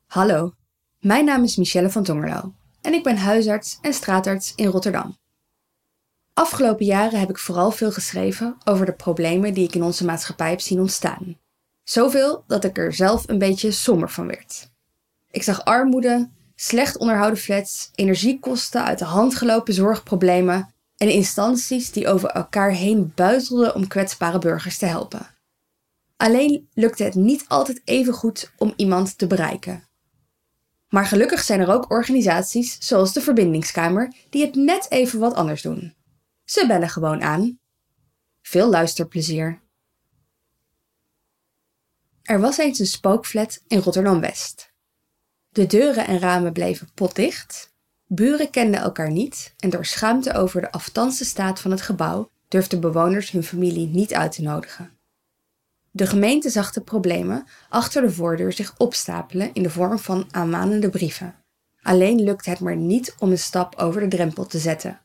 Hallo, mijn naam is Michelle van Tongerlo en ik ben huisarts en straatarts in Rotterdam. Afgelopen jaren heb ik vooral veel geschreven over de problemen die ik in onze maatschappij heb zien ontstaan. Zoveel dat ik er zelf een beetje somber van werd. Ik zag armoede, slecht onderhouden flats, energiekosten, uit de hand gelopen zorgproblemen en instanties die over elkaar heen buitelden om kwetsbare burgers te helpen. Alleen lukte het niet altijd even goed om iemand te bereiken. Maar gelukkig zijn er ook organisaties zoals de Verbindingskamer die het net even wat anders doen. Ze bellen gewoon aan. Veel luisterplezier. Er was eens een spookflat in Rotterdam-West. De deuren en ramen bleven potdicht, buren kenden elkaar niet en door schaamte over de aftanse staat van het gebouw durfden bewoners hun familie niet uit te nodigen. De gemeente zag de problemen achter de voordeur zich opstapelen in de vorm van aanmanende brieven. Alleen lukte het maar niet om een stap over de drempel te zetten.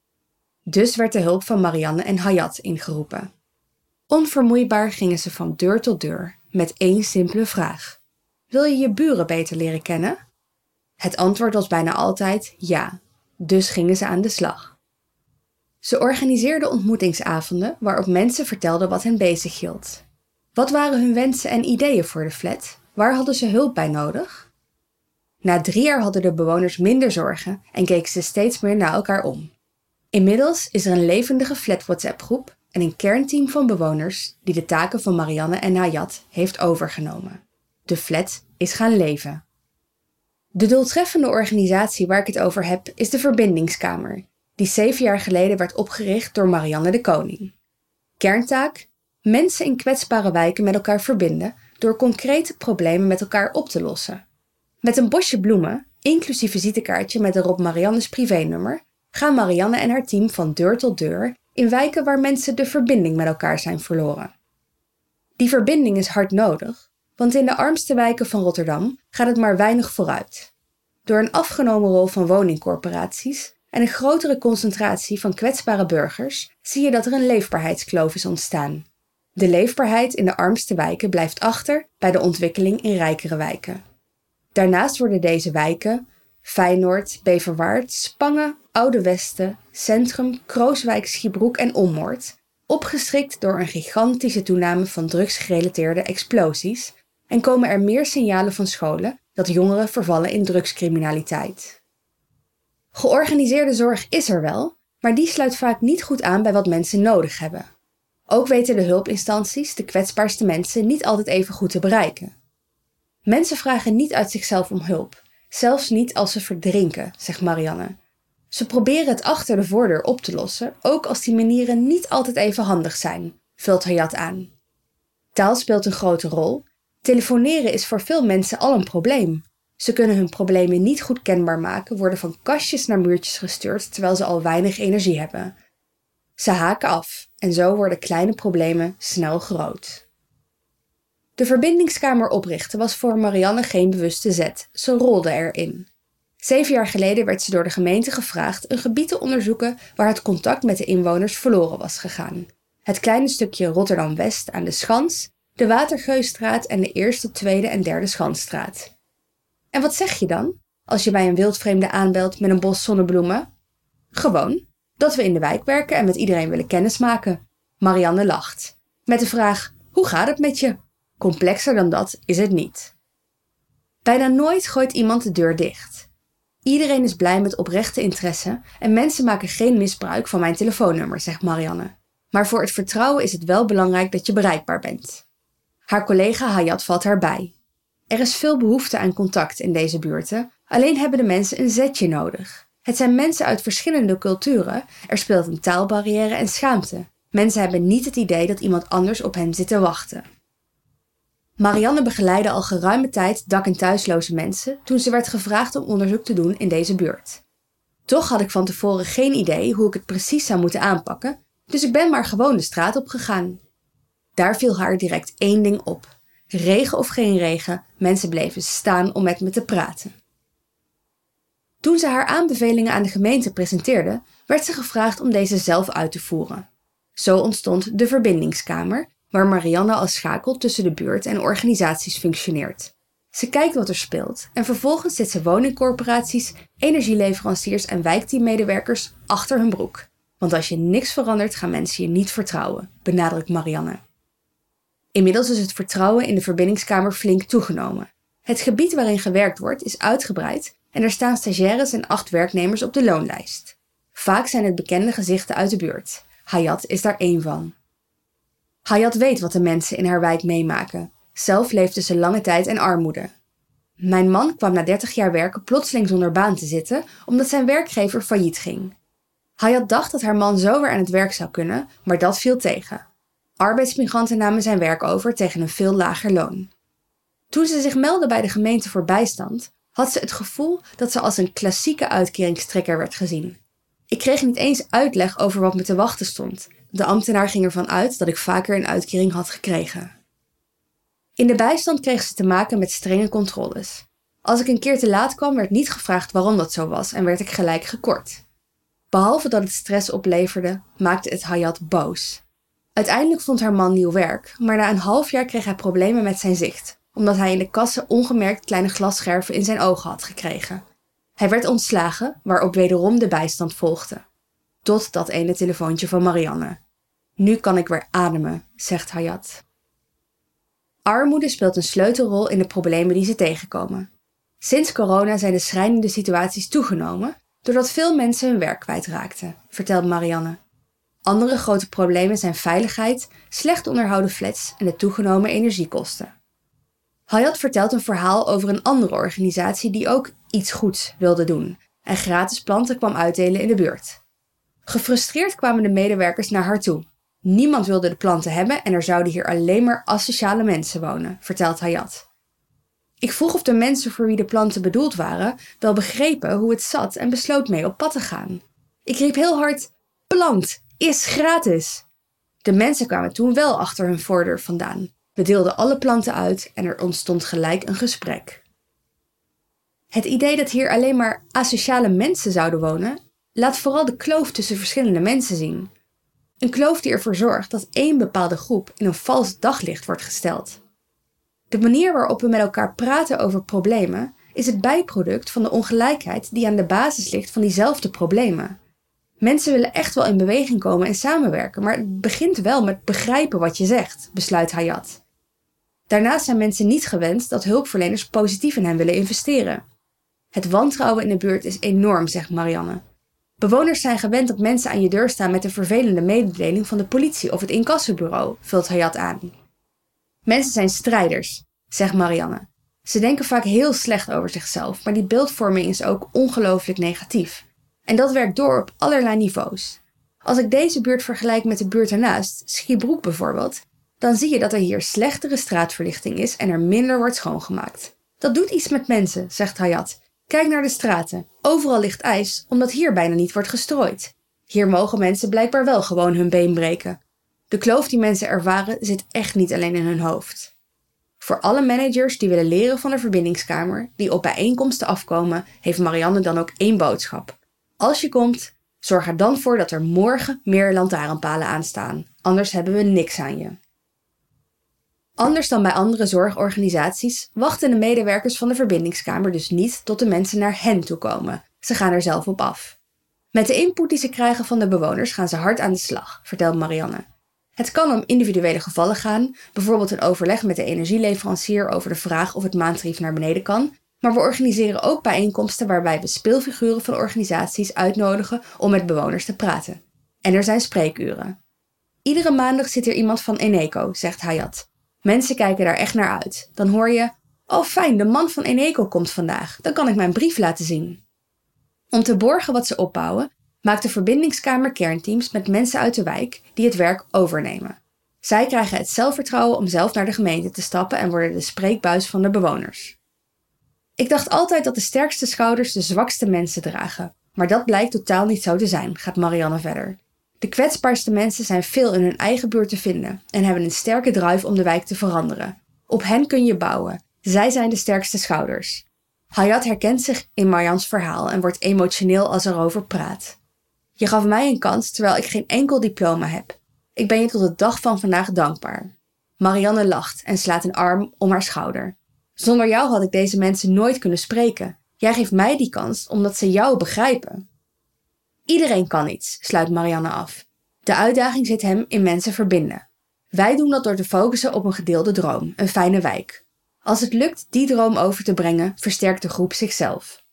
Dus werd de hulp van Marianne en Hayat ingeroepen. Onvermoeibaar gingen ze van deur tot deur met één simpele vraag. Wil je je buren beter leren kennen? Het antwoord was bijna altijd ja, dus gingen ze aan de slag. Ze organiseerden ontmoetingsavonden waarop mensen vertelden wat hen bezighield. Wat waren hun wensen en ideeën voor de flat? Waar hadden ze hulp bij nodig? Na 3 jaar hadden de bewoners minder zorgen en keken ze steeds meer naar elkaar om. Inmiddels is er een levendige flat-WhatsApp-groep en een kernteam van bewoners die de taken van Marianne en Hayat heeft overgenomen. De flat is gaan leven. De doeltreffende organisatie waar ik het over heb is de Verbindingskamer, die 7 jaar geleden werd opgericht door Marianne de Koning. Kerntaak: mensen in kwetsbare wijken met elkaar verbinden door concrete problemen met elkaar op te lossen. Met een bosje bloemen, inclusief visitekaartje met erop Marianne's privénummer, gaan Marianne en haar team van deur tot deur in wijken waar mensen de verbinding met elkaar zijn verloren. Die verbinding is hard nodig, want in de armste wijken van Rotterdam gaat het maar weinig vooruit. Door een afgenomen rol van woningcorporaties en een grotere concentratie van kwetsbare burgers zie je dat er een leefbaarheidskloof is ontstaan. De leefbaarheid in de armste wijken blijft achter bij de ontwikkeling in rijkere wijken. Daarnaast worden deze wijken, Feyenoord, Beverwaard, Spangen, Oude Westen, Centrum, Krooswijk, Schiebroek en Ommoord, opgeschrikt door een gigantische toename van drugsgerelateerde explosies en komen er meer signalen van scholen dat jongeren vervallen in drugscriminaliteit. Georganiseerde zorg is er wel, maar die sluit vaak niet goed aan bij wat mensen nodig hebben. Ook weten de hulpinstanties de kwetsbaarste mensen niet altijd even goed te bereiken. Mensen vragen niet uit zichzelf om hulp, zelfs niet als ze verdrinken, zegt Marianne. Ze proberen het achter de voordeur op te lossen, ook als die manieren niet altijd even handig zijn, vult Hayat aan. Taal speelt een grote rol. Telefoneren is voor veel mensen al een probleem. Ze kunnen hun problemen niet goed kenbaar maken, worden van kastjes naar muurtjes gestuurd terwijl ze al weinig energie hebben. Ze haken af en zo worden kleine problemen snel groot. De Verbindingskamer oprichten was voor Marianne geen bewuste zet, ze rolde erin. 7 jaar geleden werd ze door de gemeente gevraagd een gebied te onderzoeken waar het contact met de inwoners verloren was gegaan. Het kleine stukje Rotterdam-West aan de Schans, de Watergeusstraat en de Eerste, Tweede en Derde Schansstraat. En wat zeg je dan, als je bij een wildvreemde aanbelt met een bos zonnebloemen? Gewoon dat we in de wijk werken en met iedereen willen kennismaken. Marianne lacht. Met de vraag, hoe gaat het met je? Complexer dan dat is het niet. Bijna nooit gooit iemand de deur dicht. Iedereen is blij met oprechte interesse en mensen maken geen misbruik van mijn telefoonnummer, zegt Marianne. Maar voor het vertrouwen is het wel belangrijk dat je bereikbaar bent. Haar collega Hayat valt haar bij. Er is veel behoefte aan contact in deze buurten, alleen hebben de mensen een zetje nodig. Het zijn mensen uit verschillende culturen, er speelt een taalbarrière en schaamte. Mensen hebben niet het idee dat iemand anders op hen zit te wachten. Marianne begeleidde al geruime tijd dak- en thuisloze mensen toen ze werd gevraagd om onderzoek te doen in deze buurt. Toch had ik van tevoren geen idee hoe ik het precies zou moeten aanpakken, dus ik ben maar gewoon de straat op gegaan. Daar viel haar direct 1 ding op. Regen of geen regen, mensen bleven staan om met me te praten. Toen ze haar aanbevelingen aan de gemeente presenteerde, werd ze gevraagd om deze zelf uit te voeren. Zo ontstond de Verbindingskamer, waar Marianne als schakel tussen de buurt en organisaties functioneert. Ze kijkt wat er speelt en vervolgens zet ze woningcorporaties, energieleveranciers en wijkteammedewerkers achter hun broek. Want als je niks verandert, gaan mensen je niet vertrouwen, benadrukt Marianne. Inmiddels is het vertrouwen in de verbindingskamer flink toegenomen. Het gebied waarin gewerkt wordt is uitgebreid en er staan stagiaires en 8 werknemers op de loonlijst. Vaak zijn het bekende gezichten uit de buurt. Hayat is daar één van. Hayat weet wat de mensen in haar wijk meemaken. Zelf leefde ze lange tijd in armoede. Mijn man kwam na 30 jaar werken plotseling zonder baan te zitten omdat zijn werkgever failliet ging. Hayat dacht dat haar man zo weer aan het werk zou kunnen, maar dat viel tegen. Arbeidsmigranten namen zijn werk over tegen een veel lager loon. Toen ze zich meldde bij de gemeente voor bijstand, had ze het gevoel dat ze als een klassieke uitkeringstrekker werd gezien. Ik kreeg niet eens uitleg over wat me te wachten stond. De ambtenaar ging ervan uit dat ik vaker een uitkering had gekregen. In de bijstand kreeg ze te maken met strenge controles. Als ik een keer te laat kwam, werd niet gevraagd waarom dat zo was en werd ik gelijk gekort. Behalve dat het stress opleverde, maakte het Hayat boos. Uiteindelijk vond haar man nieuw werk, maar na een half jaar kreeg hij problemen met zijn zicht, omdat hij in de kassen ongemerkt kleine glasscherven in zijn ogen had gekregen. Hij werd ontslagen, waarop wederom de bijstand volgde. Tot dat ene telefoontje van Marianne. Nu kan ik weer ademen, zegt Hayat. Armoede speelt een sleutelrol in de problemen die ze tegenkomen. Sinds corona zijn de schrijnende situaties toegenomen, doordat veel mensen hun werk kwijtraakten, vertelt Marianne. Andere grote problemen zijn veiligheid, slecht onderhouden flats en de toegenomen energiekosten. Hayat vertelt een verhaal over een andere organisatie die ook iets goeds wilde doen en gratis planten kwam uitdelen in de buurt. Gefrustreerd kwamen de medewerkers naar haar toe. Niemand wilde de planten hebben en er zouden hier alleen maar asociale mensen wonen, vertelt Hayat. Ik vroeg of de mensen voor wie de planten bedoeld waren wel begrepen hoe het zat en besloot mee op pad te gaan. Ik riep heel hard, plant is gratis. De mensen kwamen toen wel achter hun voordeur vandaan. We deelden alle planten uit en er ontstond gelijk een gesprek. Het idee dat hier alleen maar asociale mensen zouden wonen, laat vooral de kloof tussen verschillende mensen zien. Een kloof die ervoor zorgt dat één bepaalde groep in een vals daglicht wordt gesteld. De manier waarop we met elkaar praten over problemen is het bijproduct van de ongelijkheid die aan de basis ligt van diezelfde problemen. Mensen willen echt wel in beweging komen en samenwerken, maar het begint wel met begrijpen wat je zegt, besluit Hayat. Daarnaast zijn mensen niet gewend dat hulpverleners positief in hen willen investeren. Het wantrouwen in de buurt is enorm, zegt Marianne. Bewoners zijn gewend dat mensen aan je deur staan met een vervelende mededeling van de politie of het incassobureau, vult Hayat aan. Mensen zijn strijders, zegt Marianne. Ze denken vaak heel slecht over zichzelf, maar die beeldvorming is ook ongelooflijk negatief. En dat werkt door op allerlei niveaus. Als ik deze buurt vergelijk met de buurt ernaast, Schiebroek bijvoorbeeld, dan zie je dat er hier slechtere straatverlichting is en er minder wordt schoongemaakt. Dat doet iets met mensen, zegt Hayat. Kijk naar de straten. Overal ligt ijs, omdat hier bijna niet wordt gestrooid. Hier mogen mensen blijkbaar wel gewoon hun been breken. De kloof die mensen ervaren zit echt niet alleen in hun hoofd. Voor alle managers die willen leren van de verbindingskamer, die op bijeenkomsten afkomen, heeft Marianne dan ook één boodschap. Als je komt, zorg er dan voor dat er morgen meer lantaarnpalen aanstaan. Anders hebben we niks aan je. Anders dan bij andere zorgorganisaties wachten de medewerkers van de verbindingskamer dus niet tot de mensen naar hen toe komen. Ze gaan er zelf op af. Met de input die ze krijgen van de bewoners gaan ze hard aan de slag, vertelt Marianne. Het kan om individuele gevallen gaan, bijvoorbeeld een overleg met de energieleverancier over de vraag of het maandtarief naar beneden kan, maar we organiseren ook bijeenkomsten waarbij we speelfiguren van organisaties uitnodigen om met bewoners te praten. En er zijn spreekuren. Iedere maandag zit er iemand van Eneco, zegt Hayat. Mensen kijken daar echt naar uit. Dan hoor je, oh fijn, de man van Eneco komt vandaag, dan kan ik mijn brief laten zien. Om te borgen wat ze opbouwen, maakt de verbindingskamer kernteams met mensen uit de wijk die het werk overnemen. Zij krijgen het zelfvertrouwen om zelf naar de gemeente te stappen en worden de spreekbuis van de bewoners. Ik dacht altijd dat de sterkste schouders de zwakste mensen dragen, maar dat blijkt totaal niet zo te zijn, gaat Marianne verder. De kwetsbaarste mensen zijn veel in hun eigen buurt te vinden en hebben een sterke drive om de wijk te veranderen. Op hen kun je bouwen. Zij zijn de sterkste schouders. Hayat herkent zich in Marjans verhaal en wordt emotioneel als er over praat. Je gaf mij een kans terwijl ik geen enkel diploma heb. Ik ben je tot de dag van vandaag dankbaar. Marianne lacht en slaat een arm om haar schouder. Zonder jou had ik deze mensen nooit kunnen spreken. Jij geeft mij die kans omdat ze jou begrijpen. Iedereen kan iets, sluit Marianne af. De uitdaging zit hem in mensen verbinden. Wij doen dat door te focussen op een gedeelde droom, een fijne wijk. Als het lukt die droom over te brengen, versterkt de groep zichzelf.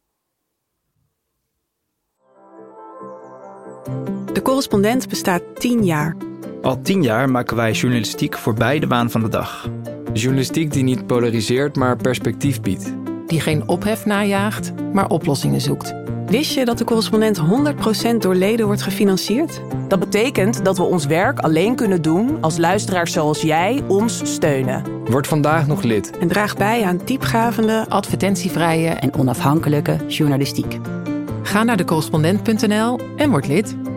De Correspondent bestaat 10 jaar. Al 10 jaar maken wij journalistiek voorbij de waan van de dag. Journalistiek die niet polariseert, maar perspectief biedt. Die geen ophef najaagt, maar oplossingen zoekt. Wist je dat de Correspondent 100% door leden wordt gefinancierd? Dat betekent dat we ons werk alleen kunnen doen als luisteraars zoals jij ons steunen. Word vandaag nog lid. En draag bij aan diepgravende, Advertentievrije en onafhankelijke journalistiek. Ga naar decorrespondent.nl en word lid.